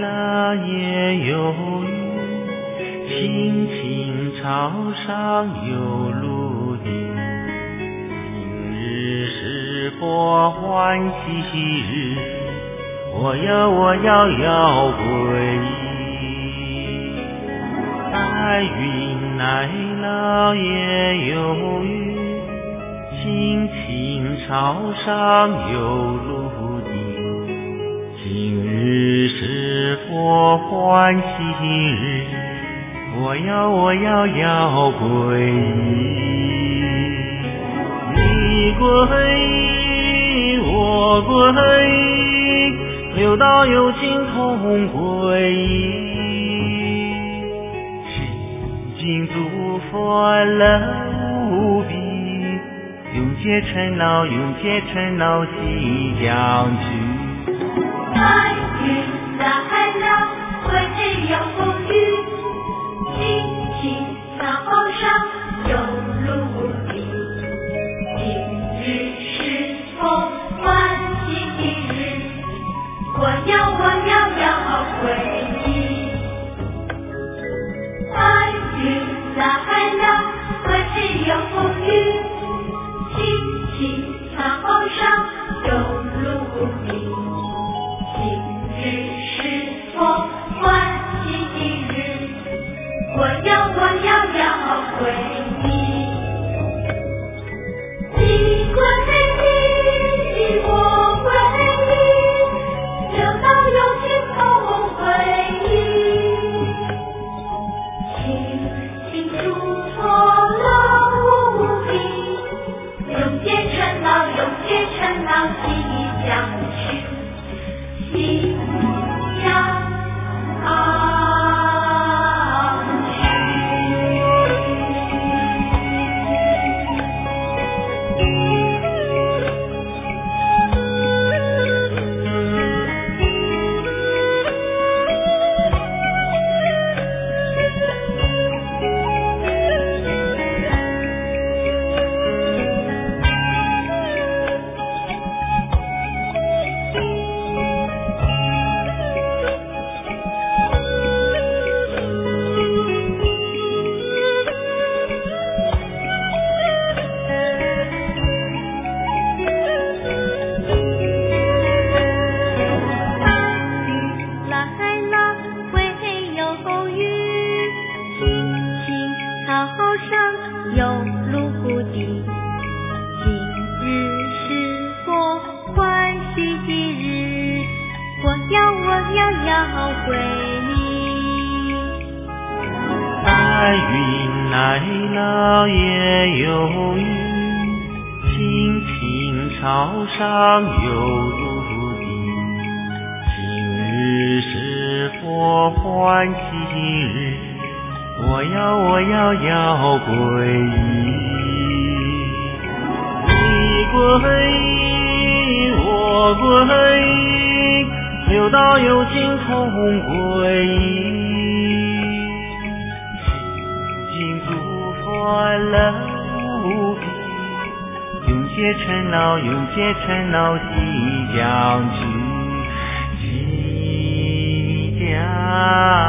了也有雨，青青草上有露滴。今日是佛欢喜日，我要皈依。白云来了也有雨，青青草上有露滴。今日是佛欢喜日，我要皈依。你皈依，我皈依，六道有情同皈依。心经诸佛乐无比，永结尘劳西江去。 白云来了会有雨，青青草上有露滴。今日是佛欢喜日，我要皈依。白云来了会有雨，青青草上有露滴。今日是佛欢喜日，我要皈依。你皈依，我皈依，六道有情同皈依。清净诸佛乐无比，永结尘劳西江去。西江皈依。 白云来了也有雨，青青草上有露滴。今日是佛欢喜日，我要皈依。你皈依，我皈依，六道有情同皈依。心经诸佛乐无比，永结尘劳西江去。西江